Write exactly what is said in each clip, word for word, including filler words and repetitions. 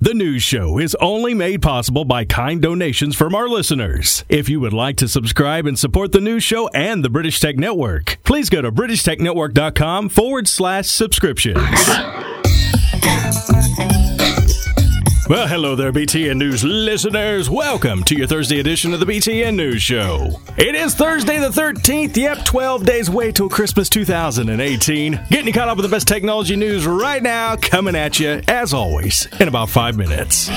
The news show is only made possible by kind donations from our listeners. If you would like to subscribe and support the news show and the British Tech Network, please go to BritishTechNetwork.com forward slash subscriptions. Well, hello there, B T N News listeners. Welcome to your Thursday edition of the B T N News Show. It is Thursday the thirteenth. Yep, twelve days away till Christmas two thousand eighteen. Getting you caught up with the best technology news right now, coming at you, as always, in about five minutes.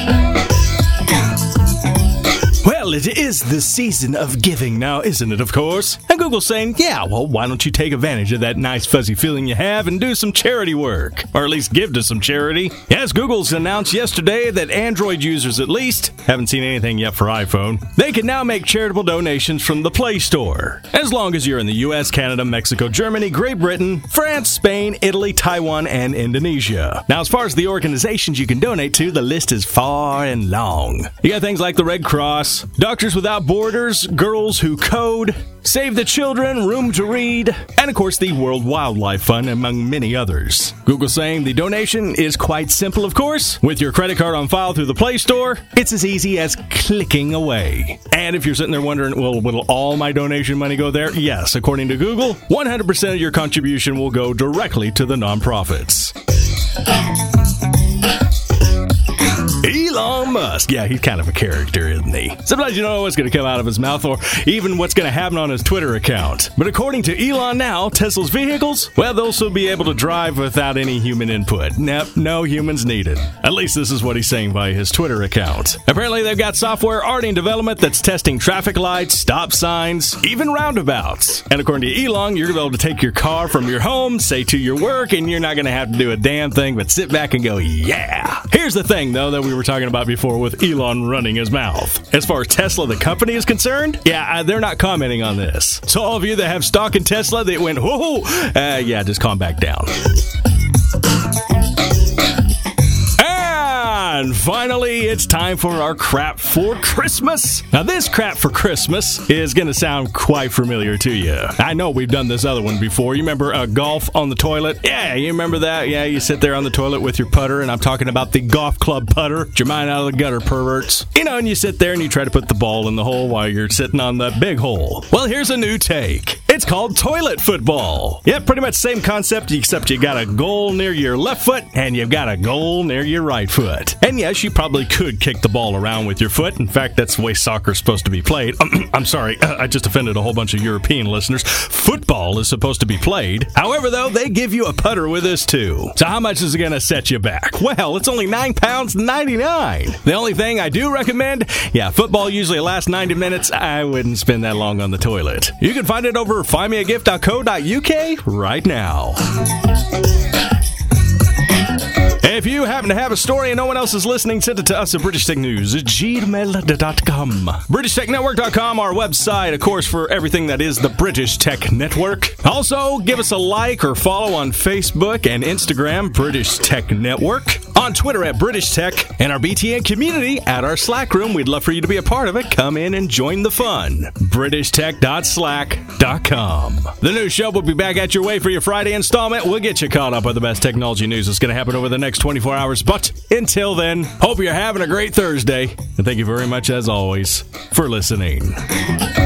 Well, it is the season of giving now, isn't it, of course? And Google's saying, yeah, well, why don't you take advantage of that nice fuzzy feeling you have and do some charity work? Or at least give to some charity. Yes, Google's announced yesterday that Android users at least, haven't seen anything yet for iPhone, they can now make charitable donations from the Play Store. As long as you're in the U S, Canada, Mexico, Germany, Great Britain, France, Spain, Italy, Taiwan, and Indonesia. Now, as far as the organizations you can donate to, the list is far and long. You got things like the Red Cross, Doctors Without Borders, Girls Who Code, Save the Children, Room to Read, and of course the World Wildlife Fund, among many others. Google saying the donation is quite simple, of course. With your credit card on file through the Play Store, it's as easy as clicking away. And if you're sitting there wondering, well, will all my donation money go there? Yes, according to Google, one hundred percent of your contribution will go directly to the nonprofits. Elon Musk. Yeah, he's kind of a character, isn't he? Sometimes you don't know what's going to come out of his mouth or even what's going to happen on his Twitter account. But according to Elon now, Tesla's vehicles, well, they'll also be able to drive without any human input. Nope, no humans needed. At least this is what he's saying via his Twitter account. Apparently, they've got software already in development that's testing traffic lights, stop signs, even roundabouts. And according to Elon, you're going to be able to take your car from your home, say to your work, and you're not going to have to do a damn thing but sit back and go, yeah. Here's the thing, though, that we were talking about before with Elon running his mouth. As far as Tesla, the company, is concerned, yeah, uh, they're not commenting on this. So all of you that have stock in Tesla that went, whoa, uh, yeah, just calm back down. And finally, it's time for our crap for Christmas. Now, this crap for Christmas is going to sound quite familiar to you. I know we've done this other one before. You remember uh, golf on the toilet? Yeah, you remember that? Yeah, you sit there on the toilet with your putter, and I'm talking about the golf club putter. Get your mind out of the gutter, perverts. You know, and you sit there and you try to put the ball in the hole while you're sitting on the big hole. Well, here's a new take. It's called toilet football. Yeah, pretty much same concept, except you got a goal near your left foot, and you've got a goal near your right foot. And yes, you probably could kick the ball around with your foot. In fact, that's the way soccer's supposed to be played. I'm sorry, I just offended a whole bunch of European listeners. Football is supposed to be played. However, though, they give you a putter with this, too. So how much is it going to set you back? Well, it's only nine pounds ninety-nine. The only thing I do recommend, yeah, football usually lasts ninety minutes. I wouldn't spend that long on the toilet. You can find it over find me a gift dot co dot U K right now. If you happen to have a story and no one else is listening, send it to us at British Tech News at gmail dot com. British Tech Network dot com, our website, of course, for everything that is the British Tech Network. Also, give us a like or follow on Facebook and Instagram, British Tech Network. On Twitter at British Tech, and our B T N community at our Slack room. We'd love for you to be a part of it. Come in and join the fun. British Tech dot slack dot com. The new show will be back at your way for your Friday installment. We'll get you caught up with the best technology news that's going to happen over the next twenty-four hours. But until then, hope you're having a great Thursday. And thank you very much, as always, for listening.